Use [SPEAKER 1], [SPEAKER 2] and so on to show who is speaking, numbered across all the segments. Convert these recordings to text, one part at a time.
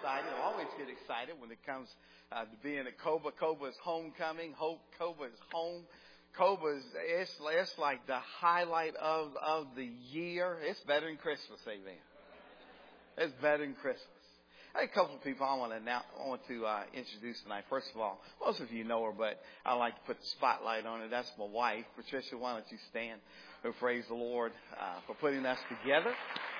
[SPEAKER 1] excited. I always get excited when it comes to being at Coba. Coba is homecoming. Coba is home. Coba is it's like the highlight of the year. It's better than Christmas, amen. It's better than Christmas. I have a couple of people I want to introduce tonight. First of all, most of you know her, but I like to put the spotlight on her. That's my wife, Patricia. Why don't you stand and praise the Lord for putting us together.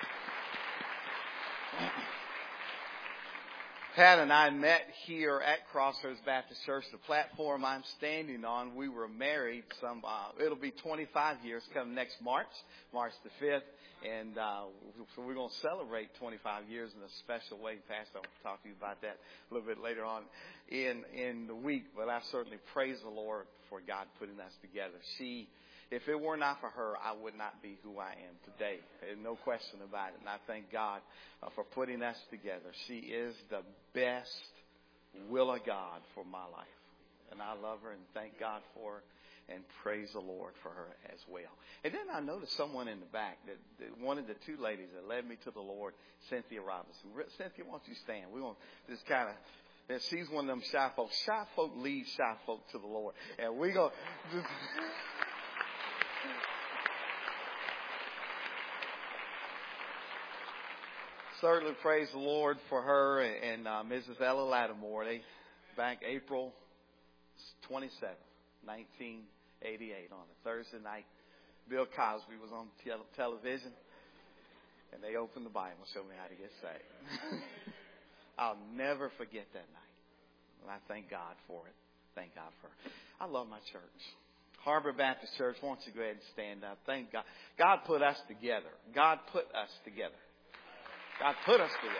[SPEAKER 1] Pat and I met here at Crossroads Baptist Church. The platform I'm standing on, we were married it'll be 25 years come next March the 5th. And so we're going to celebrate 25 years in a special way. Pastor, I'll talk to you about that a little bit later on in the week. But I certainly praise the Lord for God putting us together. If it were not for her, I would not be who I am today. There's no question about it. And I thank God for putting us together. She is the best will of God for my life. And I love her and thank God for her and praise the Lord for her as well. And then I noticed someone in the back, that one of the two ladies that led me to the Lord, Cynthia Robinson. Cynthia, why don't you stand? We're going to just kind of, she's one of them shy folks. Shy folk lead shy folk to the Lord. And we're going to... Certainly praise the Lord for her and Mrs. Ella Lattimore. They back April 27, 1988 on a Thursday night. Bill Cosby was on television, and they opened the Bible and showed me how to get saved. I'll never forget that night, and I thank God for it. Thank God for it. I love my church. Harbor Baptist Church, why don't you go ahead and stand up? Thank God. God put us together. God put us together. God put us together.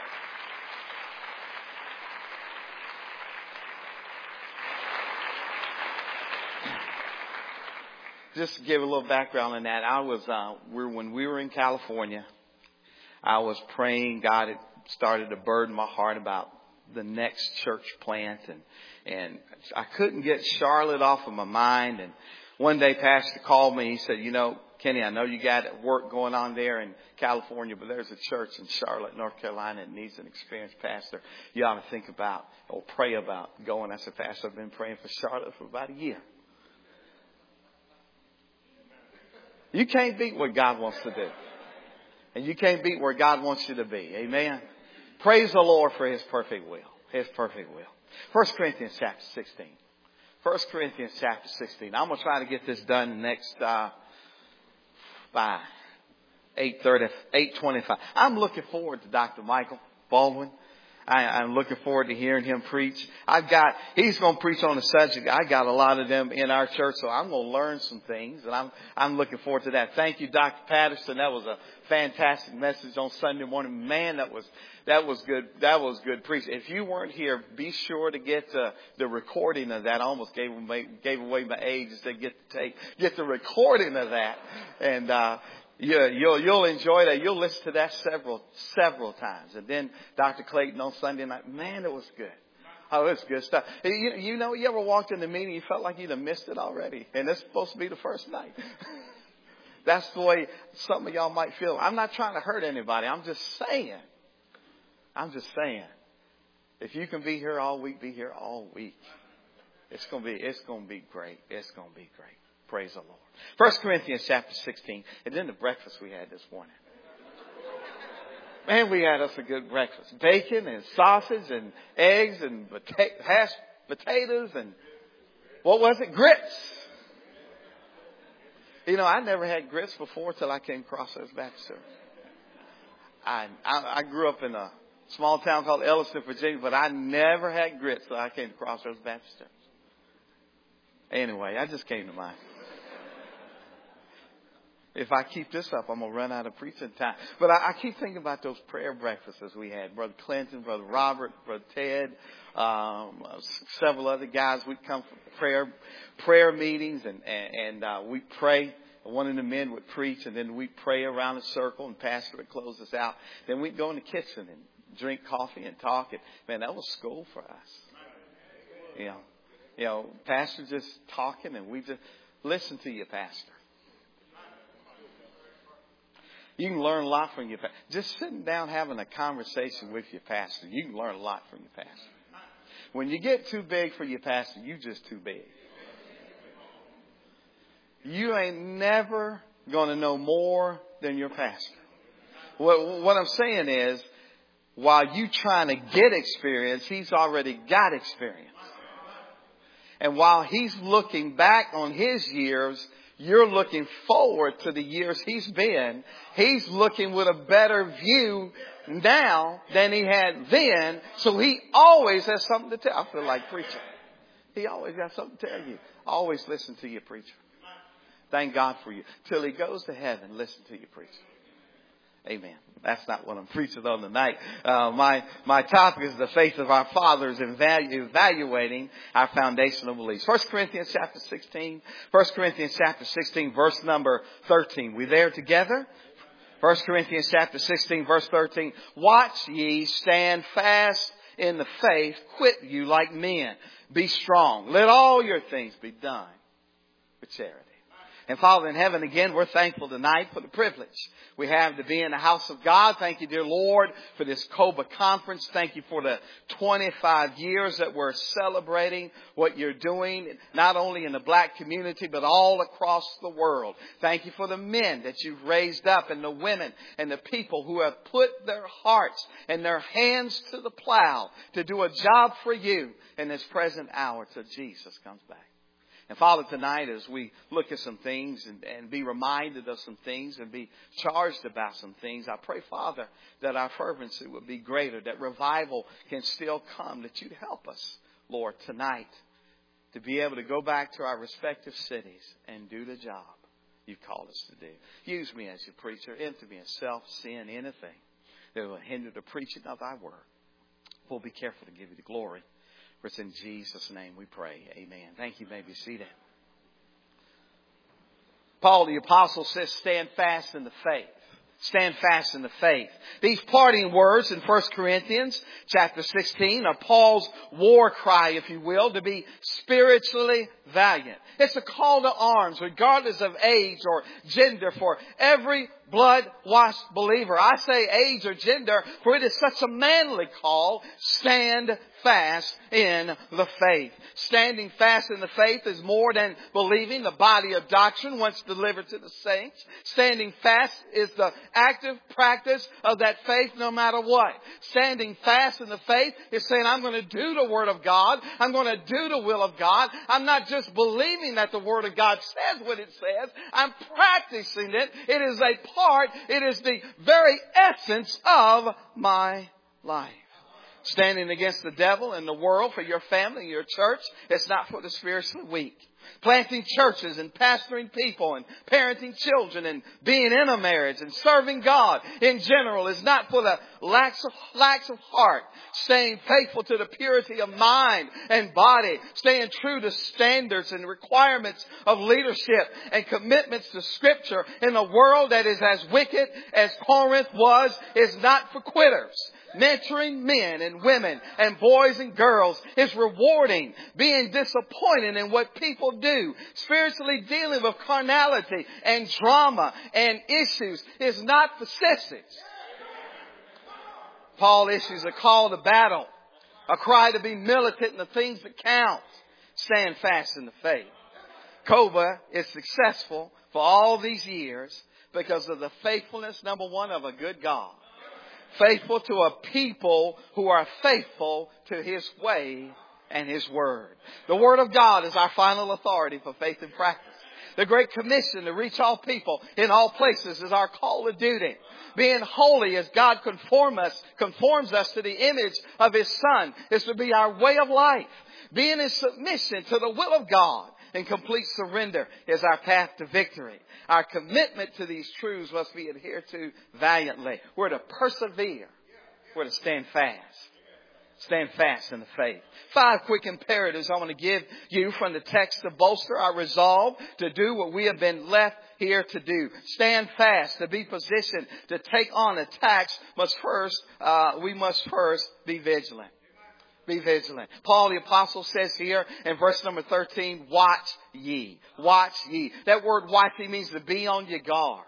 [SPEAKER 1] Just to give a little background on that, when we were in California, I was praying. God had started to burden my heart about the next church plant, and I couldn't get Charlotte off of my mind. And one day, Pastor called me. He said, Kenny, I know you got work going on there in California, but there's a church in Charlotte, North Carolina that needs an experienced pastor. You ought to think about or pray about going. I said, Pastor, I've been praying for Charlotte for about a year. You can't beat what God wants to do. And you can't beat where God wants you to be. Amen. Praise the Lord for His perfect will. His perfect will. 1 Corinthians chapter 16. 1 Corinthians chapter 16. I'm going to try to get this done next by 8:25. I'm looking forward to Dr. Michael Baldwin. I'm looking forward to hearing him preach. He's going to preach on the subject. I got a lot of them in our church, so I'm going to learn some things, and I'm looking forward to that. Thank you, Dr. Patterson. That was a fantastic message on Sunday morning. Man, that was good. That was good preaching. If you weren't here, be sure to get the recording of that. I almost gave away my age to get the recording of that, and you'll enjoy that. You'll listen to that several times. And then Dr. Clayton on Sunday night, man, it was good. Oh, it's good stuff. You ever walked in the meeting, you felt like you'd have missed it already, and it's supposed to be the first night. That's the way some of y'all might feel. I'm not trying to hurt anybody. I'm just saying. If you can be here all week, be here all week. It's gonna be great. It's gonna be great. Praise the Lord. 1 Corinthians chapter 16. And then the breakfast we had this morning. Man, we had us a good breakfast. Bacon and sausage and eggs and hashed potatoes and what was it? Grits. I never had grits before till I came across those Baptist Church. I grew up in a small town called Elliston, Virginia, but I never had grits till I came across those Baptist Church. Anyway, I just came to mind. If I keep this up, I'm going to run out of preaching time. But I keep thinking about those prayer breakfasts we had. Brother Clinton, Brother Robert, Brother Ted, several other guys. We'd come for prayer meetings and we'd pray. One of the men would preach, and then we'd pray around a circle, and Pastor would close us out. Then we'd go in the kitchen and drink coffee and talk. And, man, that was school for us. Pastor just talking, and we just listen to you, Pastor. You can learn a lot from your pastor. Just sitting down having a conversation with your pastor, you can learn a lot from your pastor. When you get too big for your pastor, you just too big. You ain't never going to know more than your pastor. What I'm saying is, while you trying to get experience, he's already got experience. And while he's looking back on his years, you're looking forward to the years he's been. He's looking with a better view now than he had then. So he always has something to tell. I feel like preaching. He always got something to tell you. Always listen to your preacher. Thank God for you. Till he goes to heaven, listen to your preacher. Amen. That's not what I'm preaching on tonight. My topic is the faith of our fathers, evaluating our foundational beliefs. 1 Corinthians chapter 16. 1 Corinthians chapter 16, verse number 13. We there together? 1 Corinthians chapter 16, verse 13. Watch ye, stand fast in the faith, quit you like men. Be strong. Let all your things be done with charity. And Father in heaven, again, we're thankful tonight for the privilege we have to be in the house of God. Thank you, dear Lord, for this COBA conference. Thank you for the 25 years that we're celebrating what you're doing, not only in the black community, but all across the world. Thank you for the men that you've raised up and the women and the people who have put their hearts and their hands to the plow to do a job for you in this present hour till Jesus comes back. And Father, tonight as we look at some things and be reminded of some things and be charged about some things, I pray, Father, that our fervency would be greater, that revival can still come, that you'd help us, Lord, tonight to be able to go back to our respective cities and do the job you've called us to do. Use me as your preacher. Empty me of self, sin, anything that will hinder the preaching of thy word. We'll be careful to give you the glory. For it's in Jesus' name we pray. Amen. Thank you. You may be seated. Paul the Apostle says, stand fast in the faith. Stand fast in the faith. These parting words in 1 Corinthians chapter 16 are Paul's war cry, if you will, to be spiritually valiant. It's a call to arms, regardless of age or gender, for every blood-washed believer. I say age or gender, for it is such a manly call. Stand fast in the faith. Standing fast in the faith is more than believing the body of doctrine once delivered to the saints. Standing fast is the active practice of that faith no matter what. Standing fast in the faith is saying, I'm going to do the Word of God. I'm going to do the will of God. I'm not just believing that the Word of God says what it says. I'm practicing it. It is a part. It is the very essence of my life. Standing against the devil and the world for your family and your church, it's not for the spiritually weak. Planting churches and pastoring people and parenting children and being in a marriage and serving God in general is not for the lacks of heart. Staying faithful to the purity of mind and body. Staying true to standards and requirements of leadership and commitments to Scripture in a world that is as wicked as Corinth was is not for quitters. Mentoring men and women and boys and girls is rewarding. Being disappointed in what people do, spiritually dealing with carnality and drama and issues is not for sissies. Paul issues a call to battle, a cry to be militant in the things that count. Stand fast in the faith. COBA is successful for all these years because of the faithfulness, number one, of a good God. Faithful to a people who are faithful to His way and His Word. The Word of God is our final authority for faith and practice. The Great Commission to reach all people in all places is our call to duty. Being holy as God conforms us to the image of His Son is to be our way of life. Being in submission to the will of God and complete surrender is our path to victory. Our commitment to these truths must be adhered to valiantly. We're to persevere. We're to stand fast. Stand fast in the faith. 5 quick imperatives I want to give you from the text to bolster our resolve to do what we have been left here to do. Stand fast. To be positioned to take on attacks we must first be vigilant. Be vigilant. Paul the Apostle says here in verse number 13, watch ye. Watch ye. That word watch ye means to be on your guard.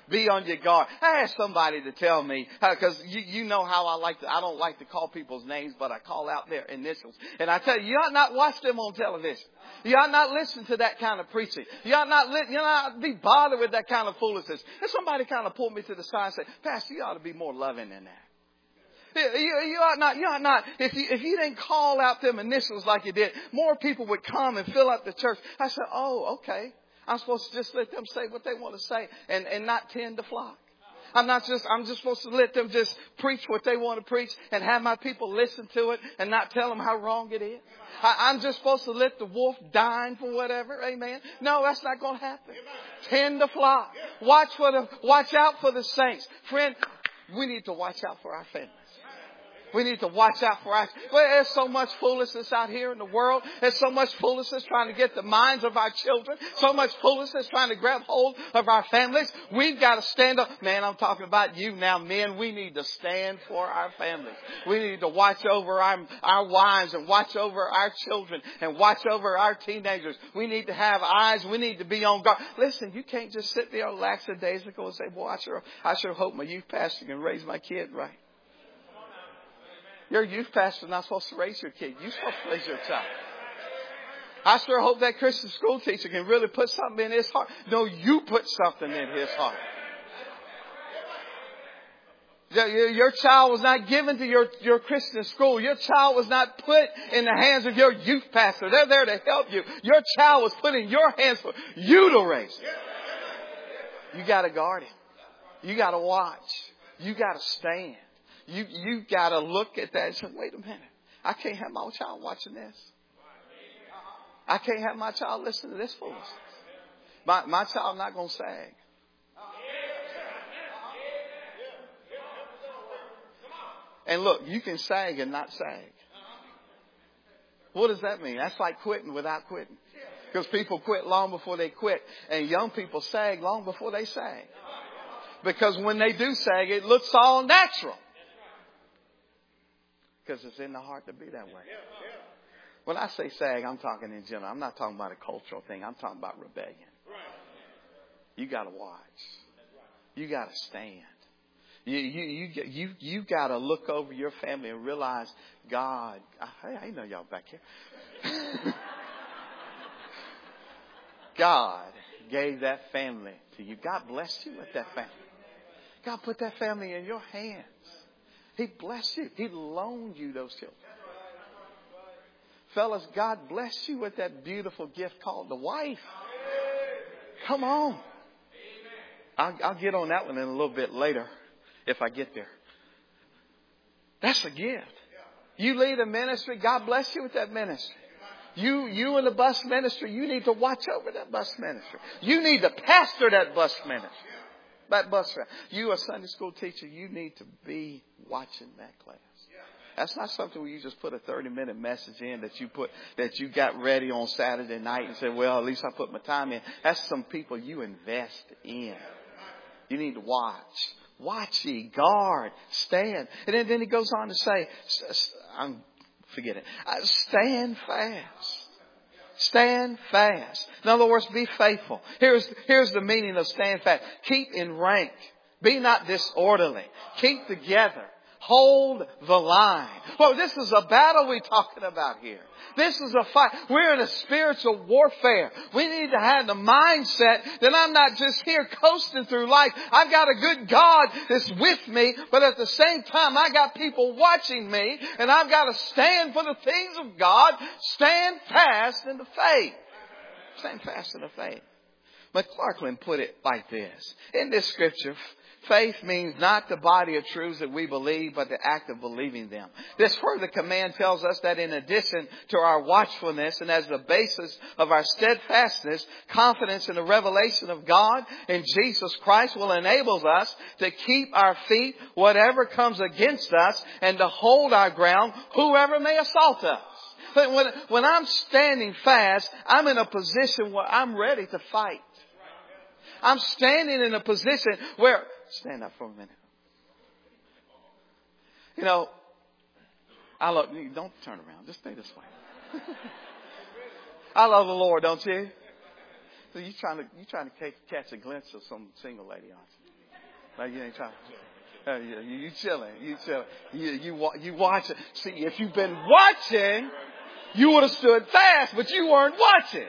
[SPEAKER 1] Be on your guard. I asked somebody to tell me, because you know how I don't like to call people's names, but I call out their initials. And I tell you, you ought not watch them on television. You ought not listen to that kind of preaching. You ought not be bothered with that kind of foolishness. And somebody kind of pulled me to the side and said, Pastor, you ought to be more loving than that. You ought not. If you didn't call out them initials like you did, more people would come and fill up the church. I said, oh, okay. I'm supposed to just let them say what they want to say and not tend the flock. I'm just supposed to let them just preach what they want to preach and have my people listen to it and not tell them how wrong it is. I'm just supposed to let the wolf dine for whatever. Amen. No, that's not going to happen. Tend the flock. Watch out for the saints. Friend, we need to watch out for our families. We need to watch out for our... Well, there's so much foolishness out here in the world. There's so much foolishness trying to get the minds of our children. So much foolishness trying to grab hold of our families. We've got to stand up. Man, I'm talking about you now, men. We need to stand for our families. We need to watch over our wives and watch over our children and watch over our teenagers. We need to have eyes. We need to be on guard. Listen, you can't just sit there lackadaisical and say, boy, I sure hope my youth pastor can raise my kid right. Your youth pastor is not supposed to raise your kid. You're supposed to raise your child. I sure hope that Christian school teacher can really put something in his heart. No, you put something in his heart. Your child was not given to your Christian school. Your child was not put in the hands of your youth pastor. They're there to help you. Your child was put in your hands for you to raise. You got to guard him. You got to watch. You got to stand. You got to look at that and say, wait a minute. I can't have my child watching this. I can't have my child listening to this foolishness. My child not going to sag. And look, you can sag and not sag. What does that mean? That's like quitting without quitting. Because people quit long before they quit. And young people sag long before they sag. Because when they do sag, it looks all natural. Because it's in the heart to be that way. When I say sag, I'm talking in general. I'm not talking about a cultural thing. I'm talking about rebellion. You got to watch. You got to stand. You got to look over your family and realize God. I know y'all back here. God gave that family to you. God blessed you with that family. God put that family in your hands. He blessed you. He loaned you those children. Fellas, God blessed you with that beautiful gift called the wife. Come on. I'll get on that one in a little bit later if I get there. That's a gift. You lead a ministry. God bless you with that ministry. You in the bus ministry, you need to watch over that bus ministry. You need to pastor that bus ministry. That bus route. You, a Sunday school teacher, you need to be watching that class. That's not something where you just put a 30-minute message in that you got ready on Saturday night and said, well, at least I put my time in. That's some people you invest in. You need to watch. Watch ye, guard, stand. And then he goes on to say, forget it. Stand fast. Stand fast. In other words, be faithful. Here's the meaning of stand fast. Keep in rank. Be not disorderly. Keep together. Hold the line. Well, this is a battle we're talking about here. This is a fight. We're in a spiritual warfare. We need to have the mindset that I'm not just here coasting through life. I've got a good God that's with me, but at the same time, I got people watching me, and I've got to stand for the things of God. Stand fast in the faith. Stand fast in the faith. McClarklin put it like this. In this scripture, faith means not the body of truths that we believe, but the act of believing them. This further command tells us that in addition to our watchfulness and as the basis of our steadfastness, confidence in the revelation of God in Jesus Christ will enable us to keep our feet whatever comes against us and to hold our ground whoever may assault us. But when I'm standing fast, I'm in a position where I'm ready to fight. I'm standing in a position where... Stand up for a minute. You know, don't turn around. Just stay this way. I love the Lord, don't you? So you trying to catch a glimpse of some single lady, aren't you? Like you ain't trying. You chilling. You chilling. You watching. See, if you've been watching, you would have stood fast, but you weren't watching.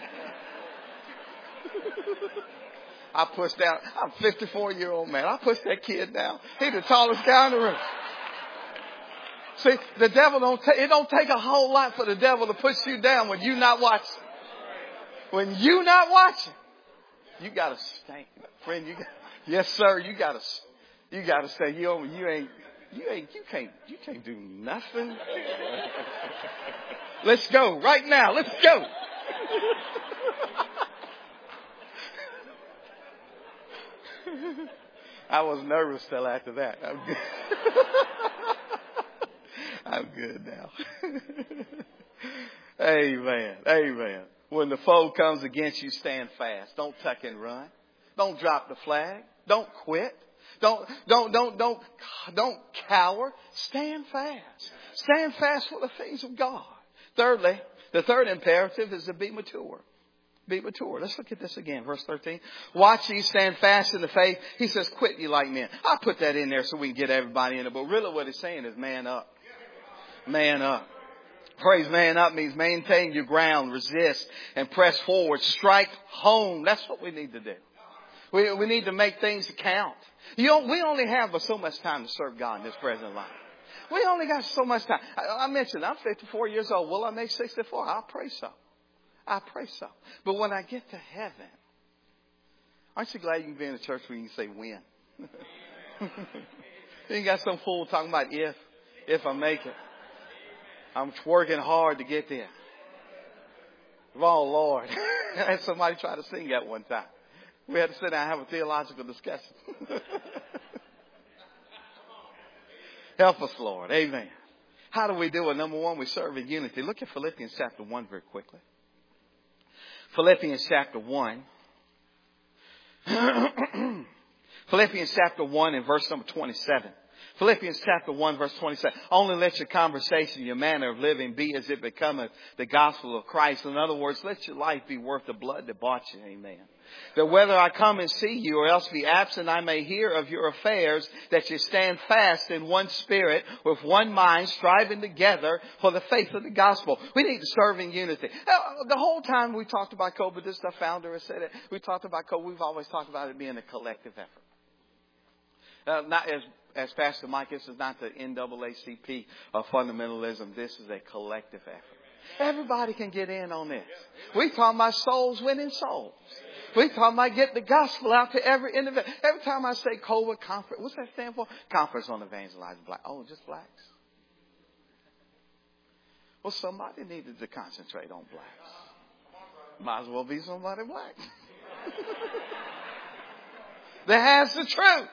[SPEAKER 1] I pushed down. I'm a 54-year-old man. I pushed that kid down. He's the tallest guy in the room. See, the devil it don't take a whole lot for the devil to push you down when you're not watching. When you're not watching, you got to stand. Friend, yes, sir, you got to say, you can't do nothing. Let's go right now. Let's go. I was nervous till after that. I'm good. I'm good now. Amen. Amen. When the foe comes against you, stand fast. Don't tuck and run. Don't drop the flag. Don't quit. Don't cower. Stand fast. Stand fast for the things of God. Thirdly, the third imperative is to be mature. Be mature. Let's look at this again. Verse 13. Watch ye, stand fast in the faith. He says, quit ye like men. I put that in there so we can get everybody in it. But really what he's saying is man up. Man up. Praise man up means maintain your ground, resist, and press forward. Strike home. That's what we need to do. We need to make things count. We only have so much time to serve God in this present life. We only got so much time. I mentioned I'm 54 years old. Will I make 64? I pray so. I pray so. But when I get to heaven, aren't you glad you can be in a church where you can say when? You ain't got some fool talking about if I make it. I'm working hard to get there. Oh, Lord. I had somebody try to sing that one time. We had to sit down and have a theological discussion. Help us, Lord. Amen. How do we do it? Number one, we serve in unity. Look at Philippians chapter 1 very quickly. Philippians chapter 1. Philippians chapter 1 and verse number 27. Philippians chapter 1 verse 27. Only let your conversation, your manner of living be as it becometh the gospel of Christ. In other words, let your life be worth the blood that bought you. Amen. That whether I come and see you or else be absent, I may hear of your affairs, that you stand fast in one spirit, with one mind, striving together for the faith of the gospel. We need to serve in unity. The whole time we talked about COVID, this the founder has said it. We talked about COVID. We've always talked about it being a collective effort. Not as Pastor Mike, this is not the NAACP of fundamentalism. This is a collective effort. Everybody can get in on this. We talking about souls winning souls. We talking about getting the gospel out to every individual. Every time I say COVID conference, what's that stand for? Conference on Evangelizing Black. Oh, just blacks. Well, somebody needed to concentrate on blacks. Might as well be somebody black. That has the truth.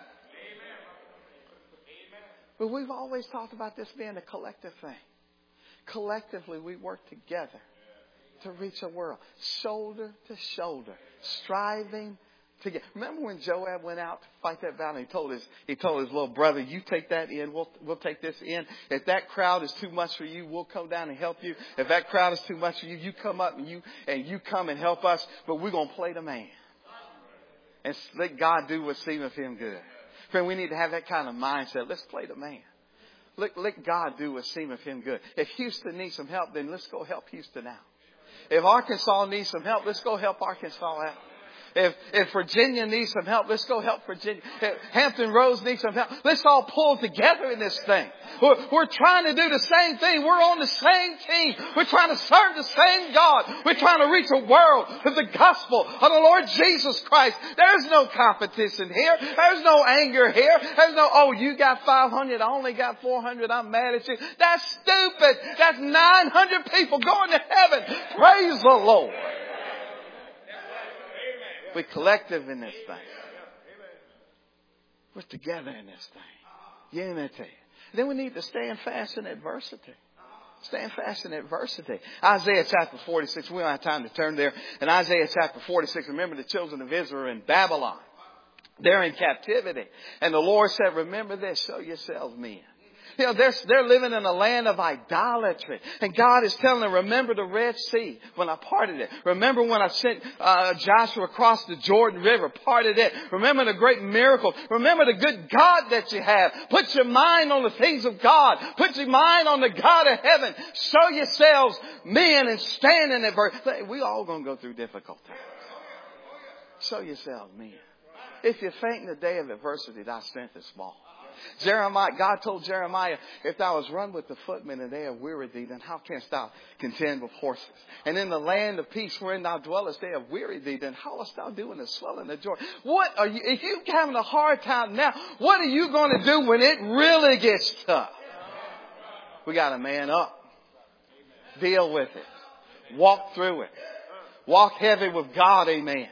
[SPEAKER 1] But we've always talked about this being a collective thing. Collectively, we work together to reach a world. Shoulder to shoulder. Striving together. Remember when Joab went out to fight that battle? He told his little brother, you take that in. We'll take this in. If that crowd is too much for you, we'll come down and help you. If that crowd is too much for you, you come up and you come and help us. But we're going to play the man. And let God do what seemeth him good. Friend, we need to have that kind of mindset. Let's play the man. Let God do what seemeth him good. If Houston needs some help, then let's go help Houston out. If Arkansas needs some help, let's go help Arkansas out. If Virginia needs some help, let's go help Virginia. If Hampton Roads needs some help, let's all pull together in this thing. We're trying to do the same thing. We're on the same team. We're trying to serve the same God. We're trying to reach a world with the gospel of the Lord Jesus Christ. There's no competition here. There's no anger here. There's no, oh, you got 500. I only got 400. I'm mad at you. That's stupid. That's 900 people going to heaven. Praise the Lord. We're collective in this thing. We're together in this thing. Unity. Then we need to stand fast in adversity. Stand fast in adversity. Isaiah chapter 46. We don't have time to turn there. In Isaiah chapter 46, remember the children of Israel are in Babylon. They're in captivity. And the Lord said, remember this, show yourselves men. You know, they're living in a land of idolatry. And God is telling them, remember the Red Sea when I parted it. Remember when I sent Joshua across the Jordan River, parted it. Remember the great miracle. Remember the good God that you have. Put your mind on the things of God. Put your mind on the God of heaven. Show yourselves men and stand in adversity. We all going to go through difficult times. Show yourselves men. If you faint in the day of adversity, thy strength is small. God told Jeremiah, if thou hast run with the footmen and they have wearied thee, then how canst thou contend with horses? And in the land of peace wherein thou dwellest, they have wearied thee, then how wilt thou do in the swelling of joy? What are you, if you're having a hard time now, what are you going to do when it really gets tough? We got to man up. Deal with it. Walk through it. Walk heavy with God, amen.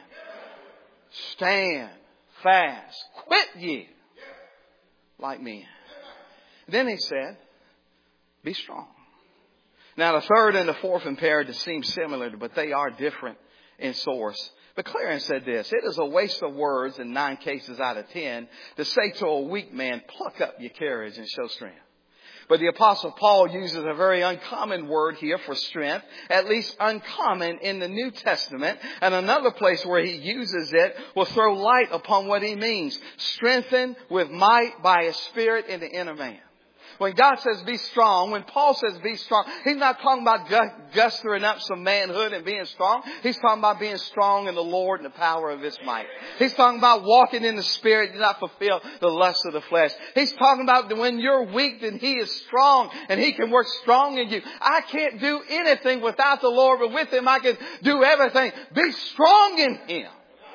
[SPEAKER 1] Stand fast. Quit ye like men. Then he said, be strong. Now the third and the fourth imperative seem similar, but they are different in source. But Clarence said this, it is a waste of words in 9 cases out of 10 to say to a weak man, pluck up your courage and show strength. But the Apostle Paul uses a very uncommon word here for strength, at least uncommon in the New Testament. And another place where he uses it will throw light upon what he means. Strengthened with might by His Spirit in the inner man. When God says be strong, when Paul says be strong, he's not talking about gustering up some manhood and being strong. He's talking about being strong in the Lord and the power of His might. He's talking about walking in the Spirit and not fulfill the lust of the flesh. He's talking about when you're weak, then He is strong and He can work strong in you. I can't do anything without the Lord, but with Him I can do everything. Be strong in Him.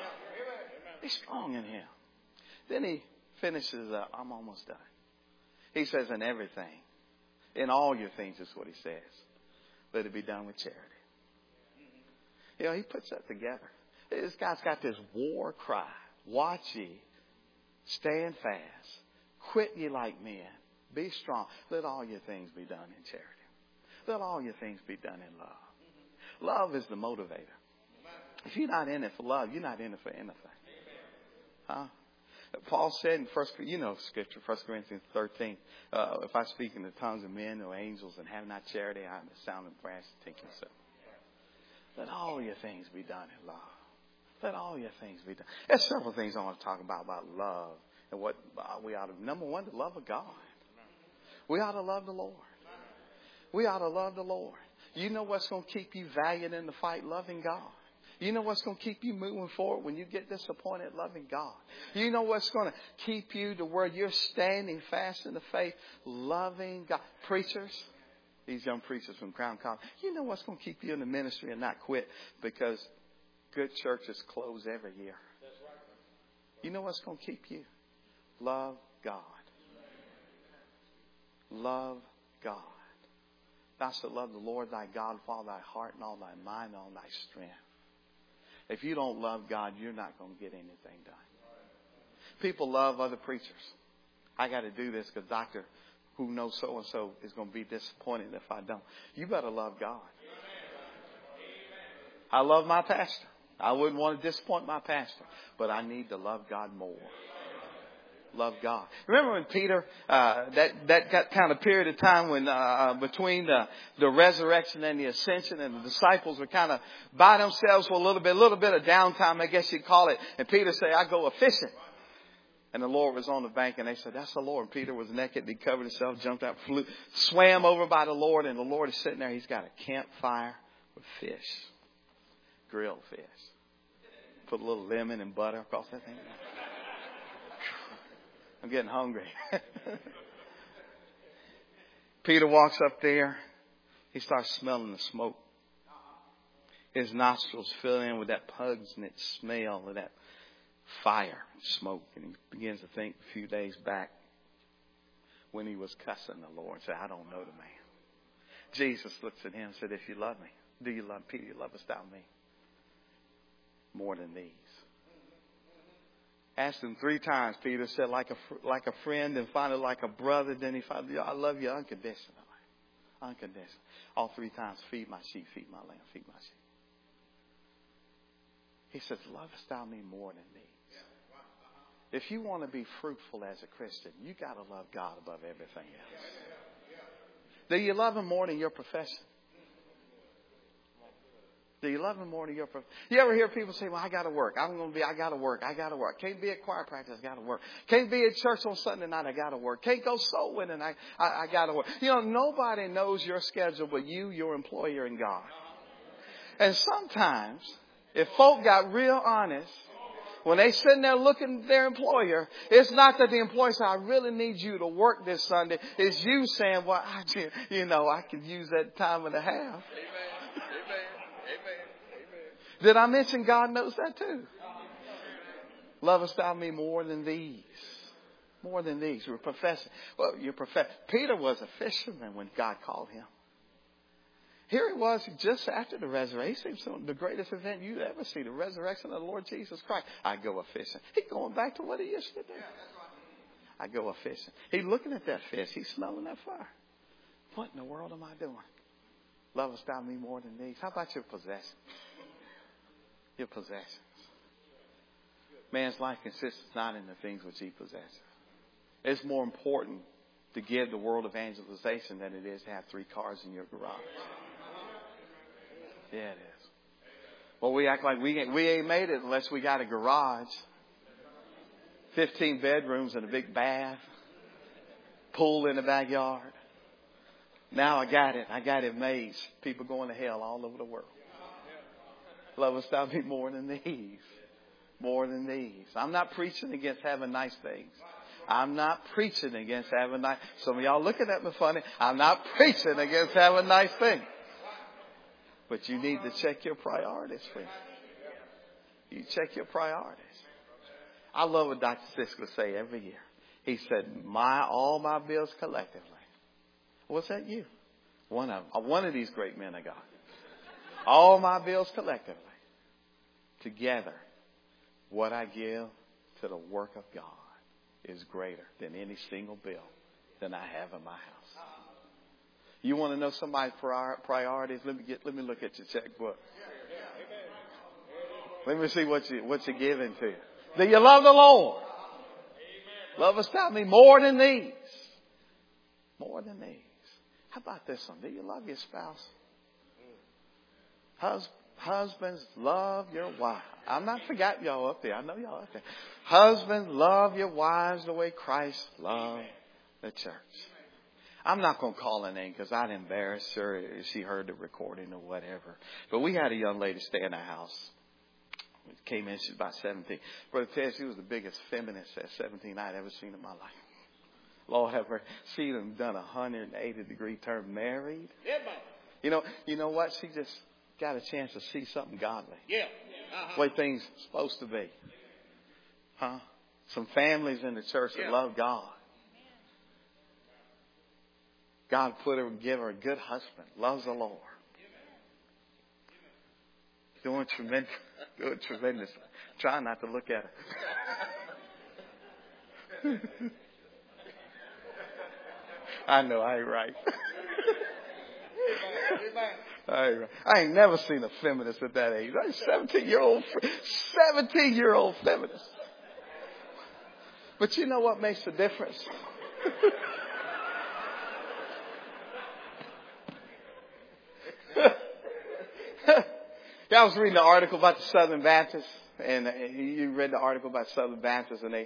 [SPEAKER 1] Be strong in Him. Then he finishes up. I'm almost done. He says, in everything, in all your things is what he says. Let it be done with charity. You know, he puts that together. This guy's got this war cry. Watch ye. Stand fast. Quit ye like men. Be strong. Let all your things be done in charity. Let all your things be done in love. Love is the motivator. If you're not in it for love, you're not in it for anything. Huh? Paul said in Scripture, 1 Corinthians 13, if I speak in the tongues of men or angels and have not charity, I am the sounding brass to take yourself. Let all your things be done in love. Let all your things be done. There's several things I want to talk about love and what we ought to. Number one, the love of God. We ought to love the Lord. We ought to love the Lord. You know what's going to keep you valiant in the fight? Loving God. You know what's going to keep you moving forward when you get disappointed? Loving God. You know what's going to keep you to where you're standing fast in the faith? Loving God. Preachers, these young preachers from Crown College, you know what's going to keep you in the ministry and not quit? Because good churches close every year. You know what's going to keep you? Love God. Love God. Thou shalt love the Lord thy God with all thy heart and all thy mind and all thy strength. If you don't love God, you're not going to get anything done. People love other preachers. I got to do this because Dr. who knows so-and-so is going to be disappointed if I don't. You better love God. I love my pastor. I wouldn't want to disappoint my pastor, but I need to love God more. Love God. Remember when Peter, that kind of period of time when between the resurrection and the ascension, and the disciples were kind of by themselves for a little bit of downtime, I guess you'd call it. And Peter said, I go a-fishing. And the Lord was on the bank, and they said, that's the Lord. And Peter was naked, he covered himself, jumped out, swam over by the Lord, and the Lord is sitting there. He's got a campfire with fish, grilled fish. Put a little lemon and butter across that thing. I'm getting hungry. Peter walks up there. He starts smelling the smoke. His nostrils fill in with that pungent smell of that fire and smoke. And he begins to think a few days back when he was cussing the Lord and said, I don't know the man. Jesus looks at him and said, if you love me, do you love Peter? Lovest thou me more than these? Asked him 3 times. Peter said, like a friend, and finally like a brother. Then he finally, I love you unconditionally. Unconditionally. All 3 times, feed my sheep, feed my lamb, feed my sheep. He says, lovest thou me more than these? If you want to be fruitful as a Christian, you got to love God above everything else. Do you love Him more than your profession? Do you love Him more than your profession? You ever hear people say, well, I got to work. I got to work. Can't be at choir practice. I got to work. Can't be at church on Sunday night. I got to work. Can't go soul winning. I got to work. You know, nobody knows your schedule but you, your employer, and God. And sometimes, if folk got real honest, when they sitting there looking at their employer, it's not that the employer says, I really need you to work this Sunday. It's you saying, well, I could use that time and a half. Amen. Did I mention God knows that too? Lovest thou me more than these? More than these. You're professing. Well, Peter was a fisherman when God called him. Here he was just after the resurrection. So the greatest event you'd ever see, the resurrection of the Lord Jesus Christ. I go a fishing. He's going back to what he used to do. I go a fishing. He's looking at that fish. He's smelling that fire. What in the world am I doing? Lovest thou me more than these? How about your possessions? Your possessions. Man's life consists not in the things which he possesses. It's more important to give the world evangelization than it is to have 3 cars in your garage. Yeah, it is. Well, we act like we ain't made it unless we got a garage, 15 bedrooms and a big bath, pool in the backyard. Now I got it. I got it made. People going to hell all over the world. Lovest thou me more than these? More than these. I'm not preaching against having nice things. I'm not preaching against having nice. Some of y'all looking at me funny. I'm not preaching against having nice things. But you need to check your priorities, friend. You check your priorities. I love what Dr. Siskler say every year. He said, all my bills collectively. What's that you? One of these great men of God. All my bills collectively. Together, what I give to the work of God is greater than any single bill that I have in my house. You want to know somebody's priorities? Let me look at your checkbook. Let me see what you're giving to. Do you love the Lord? Lovest thou me more than these? More than these. How about this one? Do you love your spouse? Husbands, love your wives. I'm not forgetting y'all up there. I know y'all up there. Husbands, love your wives the way Christ loved the church. I'm not going to call her name because I'd embarrass her if she heard the recording or whatever. But we had a young lady stay in the house. Came in, she's about 17. Brother Ted, she was the biggest feminist at 17 I'd ever seen in my life. Lord have her. She done 180-degree turn married. You know what? She just got a chance to see something godly. Yeah. The way things are supposed to be. Some families in the church that love God. God give her a good husband. Loves the Lord. Doing tremendous. Trying not to look at her. I know I ain't right. I ain't never seen a feminist at that age. I'm 17-year-old feminist. But you know what makes the difference? I was reading an article about the Southern Baptists, and you read the article about Southern Baptists, and they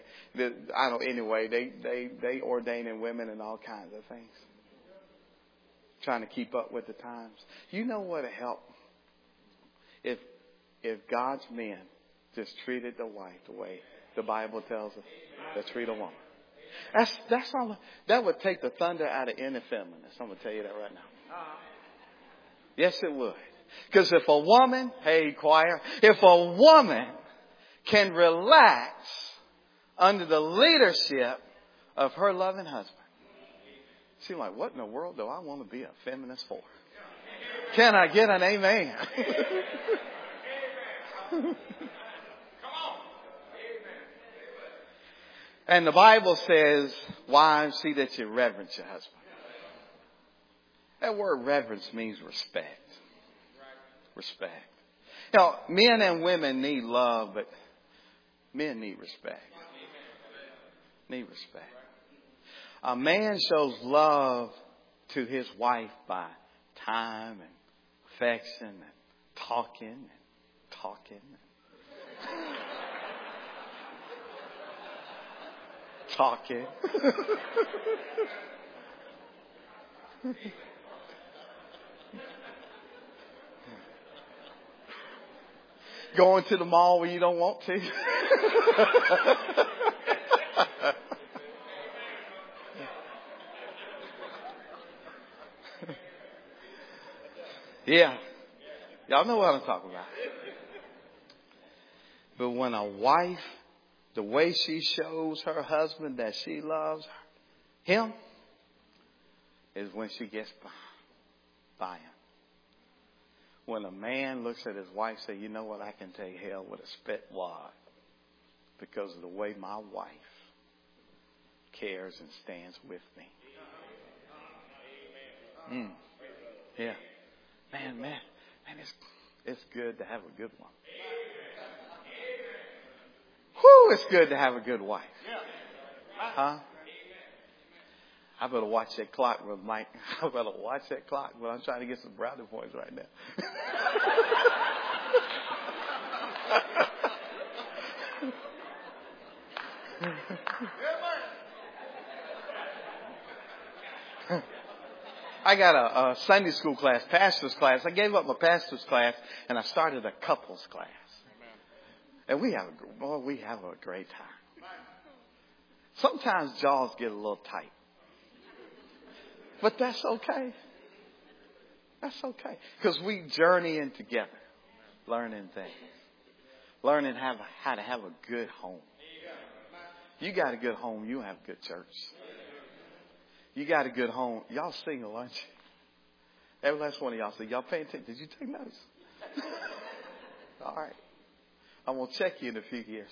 [SPEAKER 1] ordaining women and all kinds of things. Trying to keep up with the times. You know what would help? If God's men just treated the wife the way the Bible tells us to treat a woman. That's all. That would take the thunder out of any feminist. I'm going to tell you that right now. Yes, it would. Because if a woman, hey choir, if a woman can relax under the leadership of her loving husband, she's like, what in the world do I want to be a feminist for? Can I get an amen? And the Bible says, wives, see that you reverence your husband. That word reverence means respect. Respect. You know, men and women need love, but men need respect. Need respect. A man shows love to his wife by time and affection and talking. Going to the mall when you don't want to. Yeah. Y'all know what I'm talking about. But when a wife, the way she shows her husband that she loves him is when she gets by him. When a man looks at his wife and says, you know what, I can take hell with a spit wad because of the way my wife cares and stands with me. Yeah. Man, it's good to have a good one. Whew, it's good to have a good wife. Huh? I better watch that clock, Brother Mike. I better watch that clock, but I'm trying to get some brownie points right now. I got a Sunday school class, pastor's class. I gave up my pastor's class and I started a couples class. And we have a great time. Sometimes jaws get a little tight. But that's okay. That's okay. Because we journey in together, learning things. Learning how to have a good home. You got a good home, you have a good church. You got a good home. Y'all single, aren't you? Every last one of y'all say, y'all paying attention? Did you take notice? All right. I'm going to check you in a few years.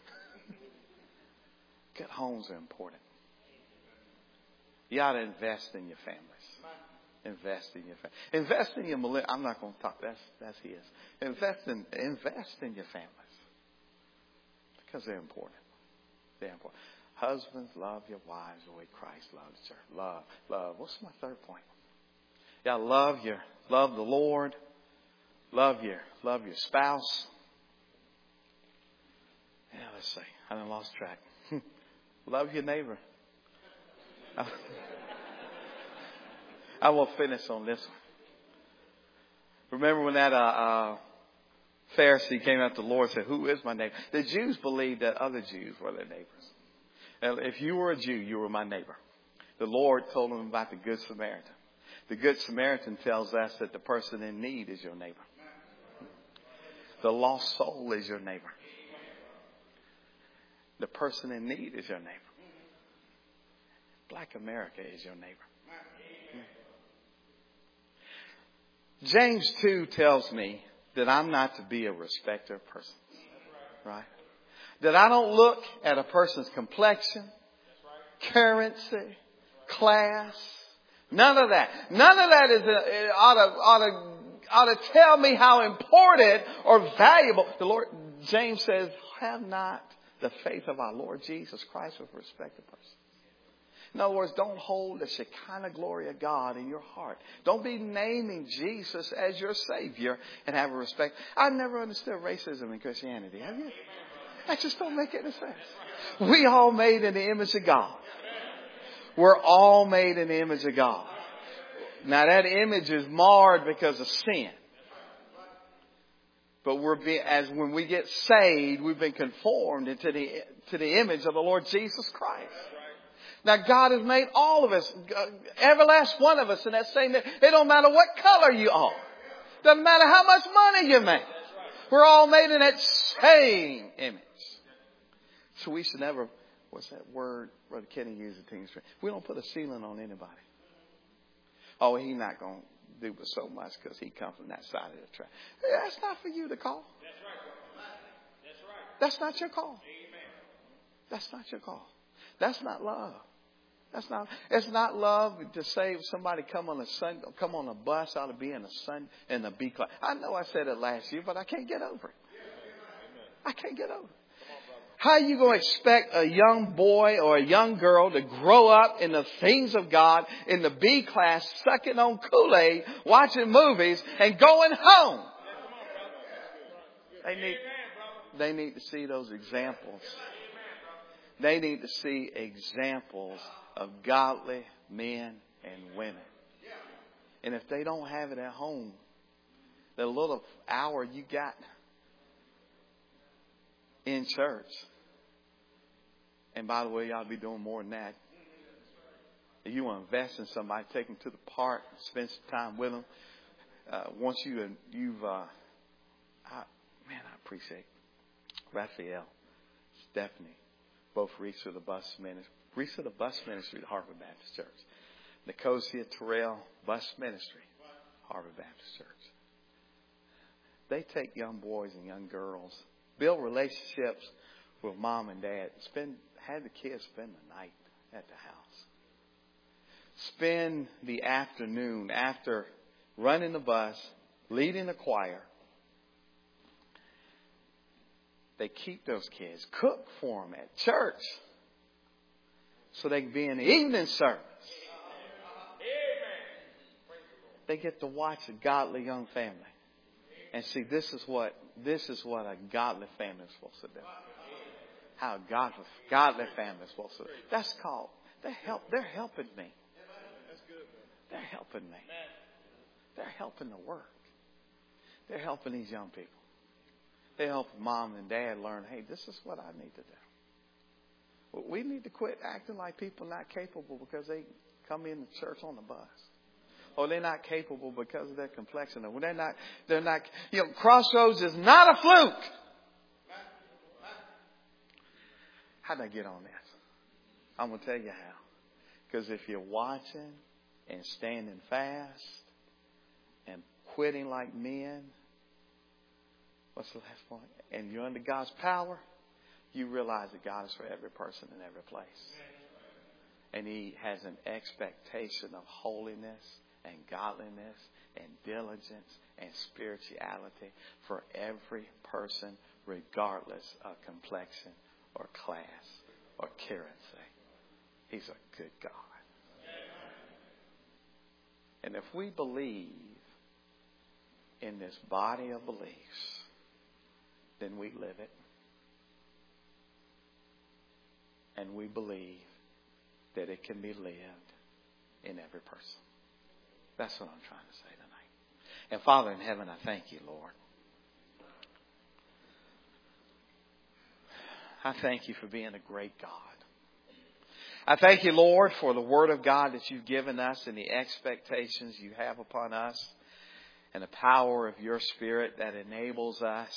[SPEAKER 1] Good homes are important. You ought to invest in your families. Invest in your family. Invest in your millennial. I'm not going to talk. That's his. Invest in your families because they're important. They're important. Husbands, love your wives the way Christ loves the church. Love. What's my third point? Yeah, love the Lord. Love your spouse. Yeah, let's see. I done lost track. Love your neighbor. I will finish on this one. Remember when that Pharisee came out to the Lord and said, who is my neighbor? The Jews believed that other Jews were their neighbors. And if you were a Jew, you were my neighbor. The Lord told him about the Good Samaritan. The Good Samaritan tells us that the person in need is your neighbor. The lost soul is your neighbor. The person in need is your neighbor. Black America is your neighbor. James 2 tells me that I'm not to be a respecter of persons. Right? That I don't look at a person's complexion, currency, class. None of that. None of that ought to tell me how important or valuable. The Lord, James says, have not the faith of our Lord Jesus Christ with respect to persons. In other words, don't hold the Shekinah glory of God in your heart. Don't be naming Jesus as your Savior and have a respect. I've never understood racism in Christianity. Have you? That just don't make any sense. We all made in the image of God. We're all made in the image of God. Now that image is marred because of sin. But when we get saved, we've been conformed into the image of the Lord Jesus Christ. Now God has made all of us, every last one of us in that same image. It don't matter what color you are. Doesn't matter how much money you make. We're all made in that same image. So we should never, what's that word Brother Kenny used at Team Street? We don't put a ceiling on anybody. Oh, he's not going to do so much because he comes from that side of the track. That's not for you to call. That's not your call. That's not your call. That's not love. It's not love to say if somebody come on a bus ought to be in a B class. I know I said it last year, but I can't get over it. I can't get over it. How are you going to expect a young boy or a young girl to grow up in the things of God in the B class, sucking on Kool-Aid, watching movies, and going home? They need to see those examples. They need to see examples of godly men and women. And if they don't have it at home, the little hour you got in church. And by the way, you ought to be doing more than that. If you want to invest in somebody, take them to the park, spend some time with them. Once I appreciate Raphael, Stephanie, both Risa the bus ministry at Harvard Baptist Church. Nicosia Terrell, bus ministry, Harvard Baptist Church. They take young boys and young girls, build relationships with mom and dad, have the kids spend the night at the house. Spend the afternoon after running the bus, leading the choir. They keep those kids, cook for them at church so they can be in the evening service. They get to watch a godly young family and see this is what a godly family is supposed to do. How a godly family is supposed to do. That's called, they're helping me. They're helping me. They're helping the work. They're helping these young people. They help mom and dad learn, hey, this is what I need to do. We need to quit acting like people not capable because they come in the church on the bus. Or they're not capable because of their complexion. Or they're not, Crossroads is not a fluke. How'd I get on this? I'm going to tell you how. Because if you're watching and standing fast and quitting like men, what's the last point? And you're under God's power, you realize that God is for every person in every place. And He has an expectation of holiness and godliness and diligence and spirituality for every person, regardless of complexion or class or currency. He's a good God. And if we believe in this body of beliefs, then we live it. And we believe that it can be lived in every person. That's what I'm trying to say tonight. And Father in heaven, I thank you, Lord. I thank you for being a great God. I thank you, Lord, for the Word of God that you've given us and the expectations you have upon us and the power of your Spirit that enables us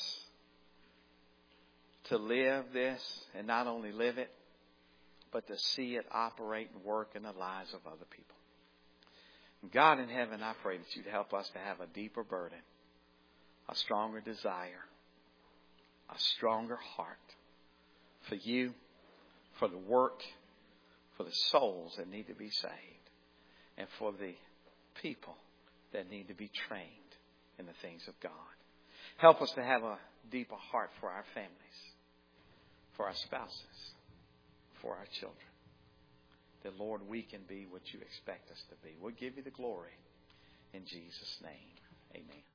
[SPEAKER 1] to live this and not only live it, but to see it operate and work in the lives of other people. God in heaven, I pray that you'd help us to have a deeper burden, a stronger desire, a stronger heart for you, for the work, for the souls that need to be saved, and for the people that need to be trained in the things of God. Help us to have a deeper heart for our families, for our spouses, for our children. That, Lord, we can be what you expect us to be. We'll give you the glory. In Jesus' name, amen.